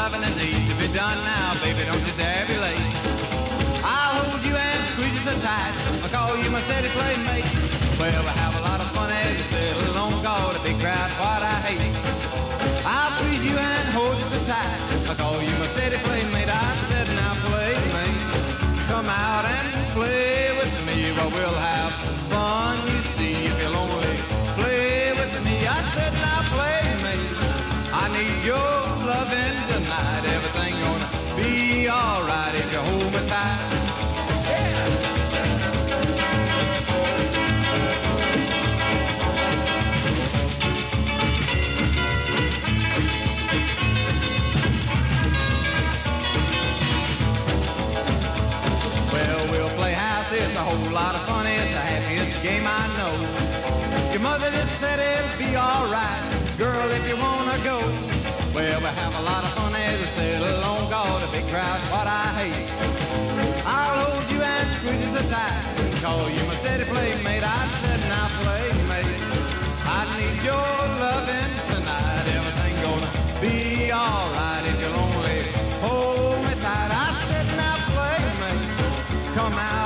loving that needs to be done now, baby, don't you dare be late. I'll hold you and squeeze you so tight, I'll call you my steady playmate. Well, we have a lot of fun as you said, a long call, a big crowd, what I hate. I'll squeeze you and hold you so tight, I'll call you my steady playmate. I said, now playmate, come out and play with me. Well, we'll have fun, you see, if you're lonely, play with me. I said, now playmate, I need your loving tonight. Everything gonna be alright if you hold me tight. Yeah. It's a whole lot of fun, it's the happiest game I know. Your mother just said it'll be alright, girl, if you wanna go. Well, we have a lot of fun, as I said, a long call, a big crowd, what I hate. I'll hold you and squeeze you so tight, call you my steady playmate. I said, now playmate, I need your loving tonight. Everything gonna be alright if you're lonely, hold me tight. I said, now playmate, come out